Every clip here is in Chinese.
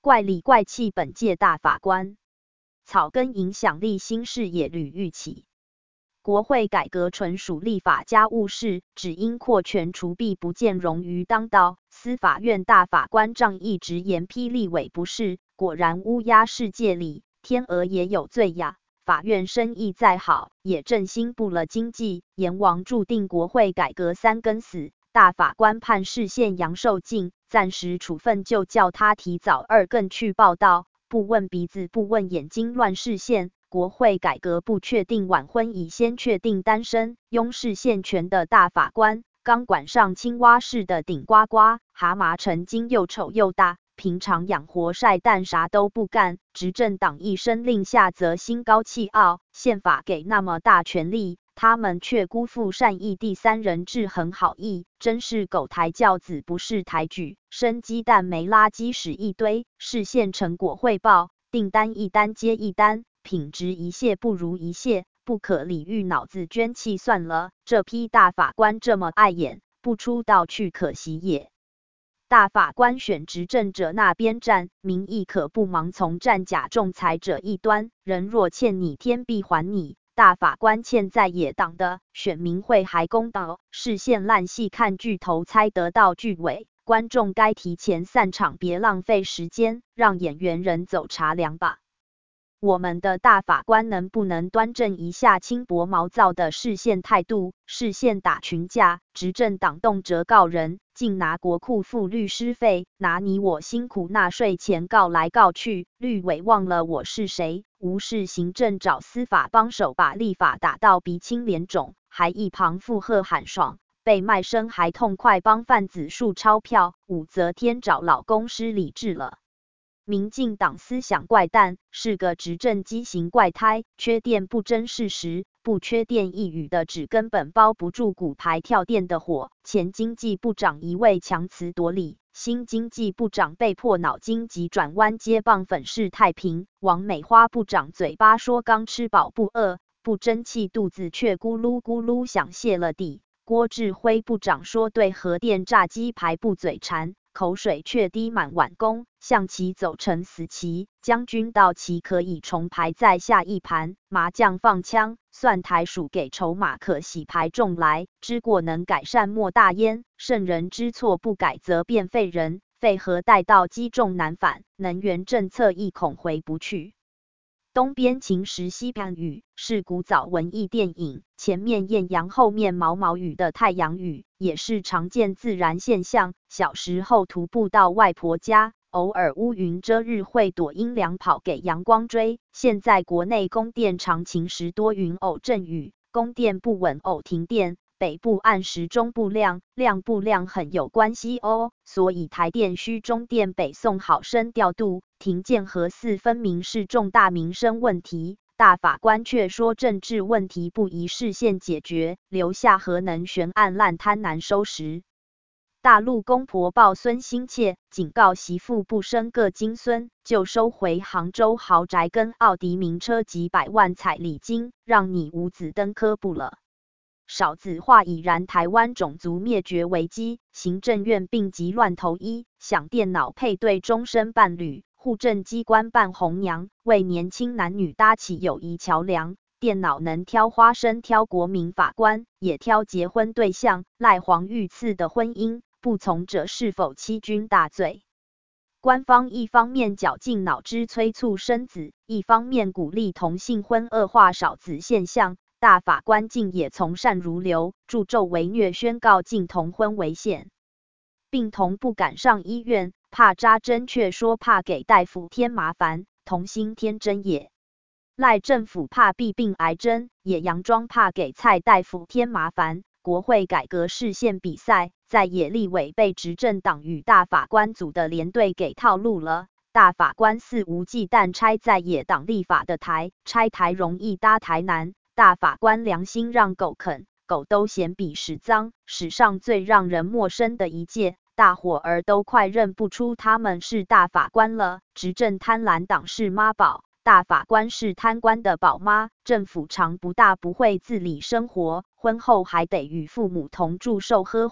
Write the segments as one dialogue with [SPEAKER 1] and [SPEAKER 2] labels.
[SPEAKER 1] 怪里怪气本届大法官，草根影响力新视野屡愈起。国会改革纯属立法家务事，只因扩权除弊不见容于当道。司法院大法官仗义直言批立委不是，果然乌鸦世界里，天鹅也有罪呀。法院生意再好，也振兴不了经济。阎王注定国会改革三更死，大法官判释宪杨受敬，暂时处分就叫他提早二更去报到，不问鼻子不问眼睛乱释宪。国会改革不确定晚婚已先确定单身，拥释宪权的大法官，钢管上青蛙似的顶呱呱，蛤蟆成精又丑又大，平常养活晒蛋啥都不干，执政党一声令下则心高气傲，宪法给那么大权力，他们却辜负善意第三人制衡好意，真是狗抬轿子不是抬举，生鸡蛋没垃圾屎一堆，释宪成果汇报，订单一单接一单，品质一泻不如一泻，不可理喻，脑子捐弃算了。这批大法官这么碍眼，不出道去可惜也。大法官选执政者那边站，民意可不盲从站假仲裁者一端，人若欠你天必还你。大法官欠在野党的，选民会还公道。释宪烂戏看剧头猜得到剧尾，观众该提前散场，别浪费时间，让演员人走茶凉吧。我们的大法官能不能端正一下轻薄毛躁的释宪态度？释宪打群架，执政党动辄告人，竟拿国库付律师费，拿你我辛苦纳税钱告来告去。律委忘了我是谁，无视行政找司法帮手把立法打到鼻青脸肿，还一旁附和喊爽。被卖身还痛快帮贩子数钞票，武则天找老公失理智了。民进党思想怪诞，是个执政畸形怪胎，缺电不争事实，不缺电一语的纸根本包不住骨牌跳电的火。前经济部长一味强词夺理，新经济部长被迫脑筋急转弯接棒粉饰太平。王美花部长嘴巴说刚吃饱不饿，不争气肚子却咕噜咕噜响泄了地。郭志辉部长说对核电炸鸡排不嘴馋，口水却滴满碗弓，象棋走成死棋，将军到棋可以重排再下一盘，麻将放枪，算台数给筹码可洗牌中来，知过能改善莫大焉，圣人知错不改则变废人，废核待到积重难返，能源政策亦恐回不去。东边晴时西边雨是古早文艺电影，前面艳阳后面毛毛雨的太阳雨，也是常见自然现象。小时候徒步到外婆家，偶尔乌云遮日会躲阴凉跑给阳光追。现在国内供电常晴时多云偶阵雨，供电不稳偶停电。北部暗时中部亮，亮不亮很有关系哦，所以台电需中电北送好生调度，停建核四分明是重大民生问题。大法官却说政治问题不宜释宪解决，留下核能悬案烂摊难收拾。大陆公婆抱孙心切，警告媳妇不生个金孙，就收回杭州豪宅跟奥迪名车几百万彩礼金，让你五子登科不了。少子化已然台湾种族灭绝危机，行政院病急乱投医，想电脑配对终身伴侣，户政机关办红娘，为年轻男女搭起友谊桥梁。电脑能挑花生，挑国民法官，也挑结婚对象。赖黄玉赐的婚姻，不从者是否欺君大罪？官方一方面绞尽脑汁催促生子，一方面鼓励同性婚，恶化少子现象。大法官竟也从善如流，助纣为虐，宣告禁同婚为宪。病童不敢上医院，怕扎针，却说怕给大夫添麻烦，童心天真也。赖政府怕弊病癌症，也佯装怕给蔡大夫添麻烦。国会改革释宪比赛，在野立委被执政党与大法官组的连队给套路了。大法官肆无忌惮拆在野党立法的台，拆台容易搭台难。大法官良心让狗啃，狗都嫌比屎脏。史上最让人陌生的一届，大伙儿都快认不出他们是大法官了。执政贪婪党是妈宝，大法官是贪官的宝妈。政府常不大不会自理生活，婚后还得与父母同住受呵护，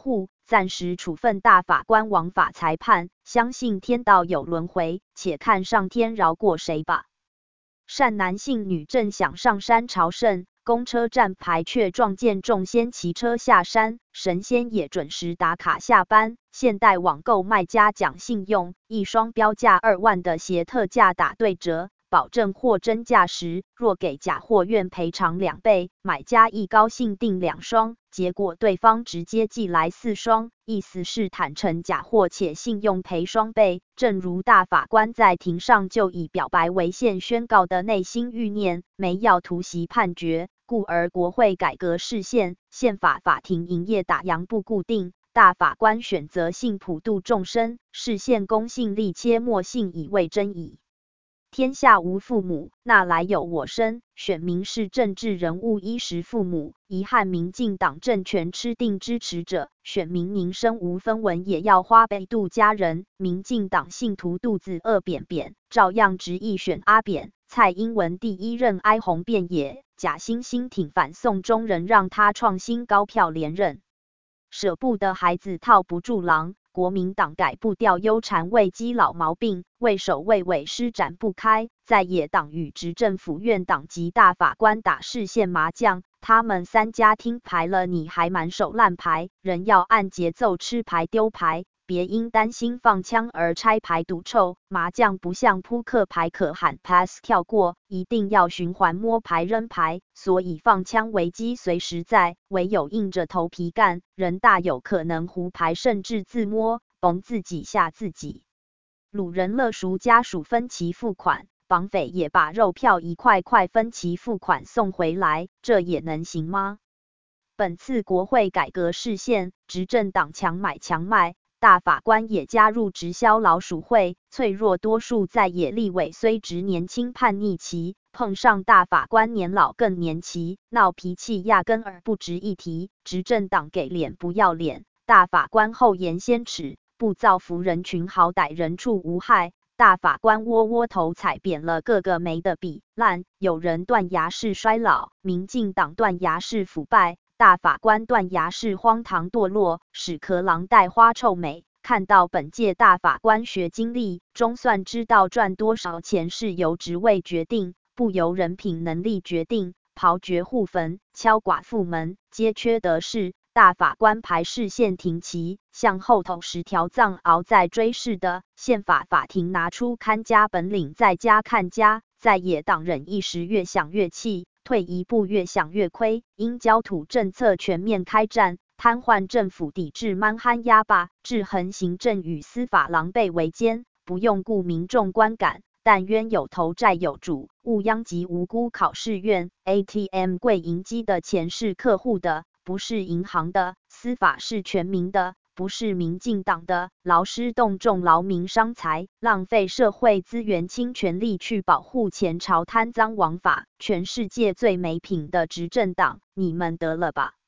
[SPEAKER 1] 暂时处分大法官王法裁判，相信天道有轮回，且看上天饶过谁吧。善男信女正想上山朝圣，公车站牌却撞见众仙骑车下山，神仙也准时打卡下班。现代网购卖家讲信用，一双标价2万的鞋特价打对折，保证货真价实，若给假货愿赔偿2倍。买家一高兴订2双，结果对方直接寄来4双，意思是坦诚假货且信用赔双倍。正如大法官在庭上就以表白为限宣告的内心欲念，没要突袭判决，故而国会改革释宪，宪法法庭营业打烊不固定。大法官选择性普度众生，释宪公信力切莫信以为真矣。天下无父母，那来有我生。选民是政治人物衣食父母，遗憾民进党政权吃定支持者，选民您身无分文也要花呗度家人。民进党信徒肚子饿扁扁，照样执意选阿扁。蔡英文第1任哀鸿遍野，假惺惺挺反送中人让他创新高票连任。舍不得孩子套不住狼，国民党改不掉忧缠危机老毛病，畏首畏尾施展不开，在野党与执政府院党及大法官打释宪麻将，他们3家听牌了，你还满手烂牌，人要按节奏吃牌丢牌，别因担心放枪而拆牌赌臭。麻将不像扑克牌可喊 pass 跳过，一定要循环摸牌扔牌，所以放枪危机随时在，唯有硬着头皮干，人大有可能胡牌甚至自摸，甭自己吓自己。掳人勒赎家属分期付款，绑匪也把肉票一块块分期付款送回来，这也能行吗？本次国会改革释宪，执政党强买强卖，大法官也加入直销老鼠会，脆弱多数在野立委虽值年轻叛逆期，碰上大法官年老更年期，闹脾气压根儿不值一提。执政党给脸不要脸，大法官厚颜先耻，不造福人群，好歹人畜无害。大法官窝头踩扁了个个没得比烂，有人断崖式衰老，民进党断崖式腐败，大法官断崖式荒唐堕落，屎壳郎带花臭美。看到本届大法官学经历，终算知道赚多少钱是由职位决定，不由人品能力决定。刨掘户坟，敲寡妇门，皆缺德事。大法官排释宪庭期，向后头10条藏獒在追视的，宪法法庭拿出看家本领，在家看家。在野党人一时越想越气，退一步越想越亏，因焦土政策全面开战，瘫痪政府，抵制蛮憨压霸，制衡行政与司法狼狈为奸，不用顾民众观感。但冤有头债有主，勿殃及无辜考试院 ATM 柜银机的钱是客户的，不是银行的，司法是全民的，不是民进党的。劳师动众，劳民伤财，浪费社会资源，倾全力去保护前朝贪赃枉法，全世界最没品的执政党，你们得了吧！